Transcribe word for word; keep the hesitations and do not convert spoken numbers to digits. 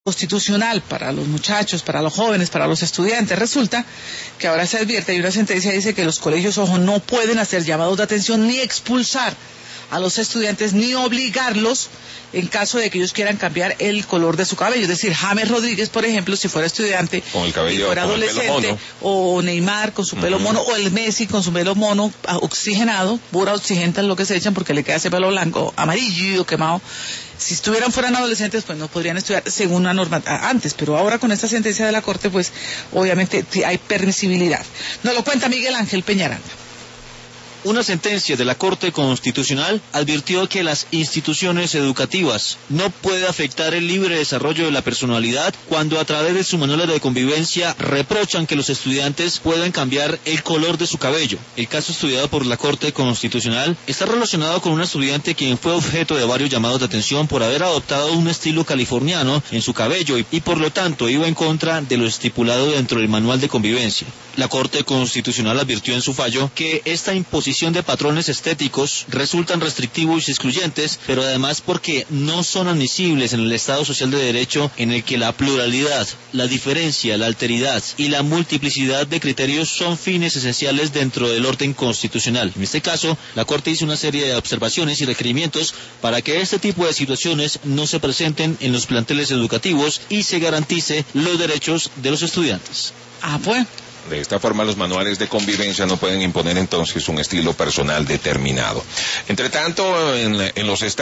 constitucional para los muchachos, para los jóvenes, para los estudiantes. Resulta que ahora se advierte, hay una sentencia que dice que los colegios, ojo, no pueden hacer llamados de atención ni expulsar a los estudiantes ni obligarlos en caso de que ellos quieran cambiar el color de su cabello. Es decir, James Rodríguez, por ejemplo, si fuera estudiante, con el cabello, y fuera con adolescente, o Neymar con su pelo uh-huh. mono, o el Messi con su pelo mono oxigenado, pura oxigenta es lo que se echan porque le queda ese pelo blanco, amarillo, quemado. Si estuvieran fueran adolescentes, pues no podrían estudiar según una norma antes, pero ahora con esta sentencia de la Corte, pues obviamente hay permisibilidad. Nos lo cuenta Miguel Ángel Peñaranda. Una sentencia de la Corte Constitucional advirtió que las instituciones educativas no puede afectar el libre desarrollo de la personalidad cuando a través de su manual de convivencia reprochan que los estudiantes puedan cambiar el color de su cabello. El caso estudiado por la Corte Constitucional está relacionado con un estudiante quien fue objeto de varios llamados de atención por haber adoptado un estilo californiano en su cabello y, y por lo tanto iba en contra de lo estipulado dentro del manual de convivencia. La Corte Constitucional advirtió en su fallo que esta imposición de patrones estéticos resultan restrictivos y excluyentes, pero además porque no son admisibles en el Estado social de derecho en el que la pluralidad, la diferencia, la alteridad y la multiplicidad de criterios son fines esenciales dentro del orden constitucional. En este caso, la Corte hizo una serie de observaciones y requerimientos para que este tipo de situaciones no se presenten en los planteles educativos y se garantice los derechos de los estudiantes. Ah, pues. De esta forma, los manuales de convivencia no pueden imponer entonces un estilo personal determinado. Entre tanto, en, en los estados